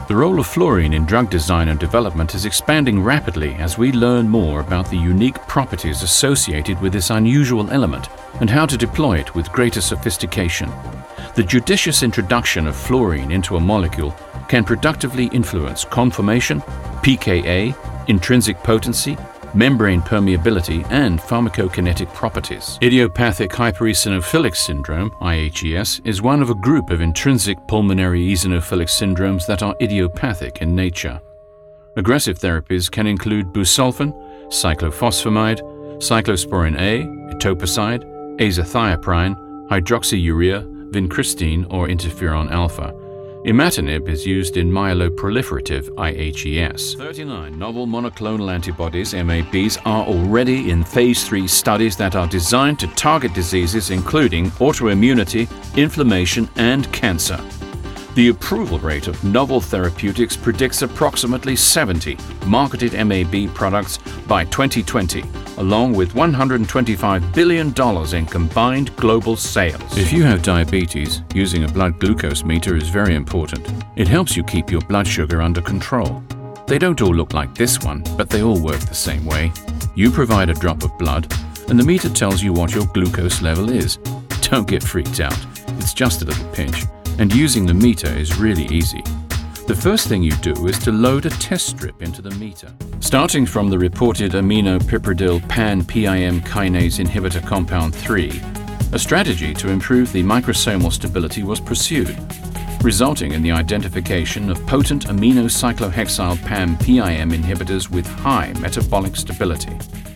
The role of fluorine in drug design and development is expanding rapidly as we learn more about the unique properties associated with this unusual element and how to deploy it with greater sophistication. The judicious introduction of fluorine into a molecule can productively influence conformation, pKa, intrinsic potency, membrane permeability, and pharmacokinetic properties. Idiopathic hypereosinophilic syndrome, IHES, is one of a group of intrinsic pulmonary eosinophilic syndromes that are idiopathic in nature. Aggressive therapies can include busulfan, cyclophosphamide, cyclosporin A, etoposide, azathioprine, hydroxyurea, vincristine, or interferon alpha. Imatinib is used in myeloproliferative IHES. 39 novel monoclonal antibodies, MABs, are already in phase 3 studies that are designed to target diseases including autoimmunity, inflammation, and cancer. The approval rate of novel therapeutics predicts approximately 70 marketed MAB products by 2020, along with $125 billion in combined global sales. If you have diabetes, using a blood glucose meter is very important. It helps you keep your blood sugar under control. They don't all look like this one, but they all work the same way. You provide a drop of blood, and the meter tells you what your glucose level is. Don't get freaked out. It's just a little pinch. And using the meter is really easy. The first thing you do is to load a test strip into the meter. Starting from the reported aminopipridil pan-PIM kinase inhibitor compound 3, a strategy to improve the microsomal stability was pursued, resulting in the identification of potent aminocyclohexyl pan-PIM inhibitors with high metabolic stability.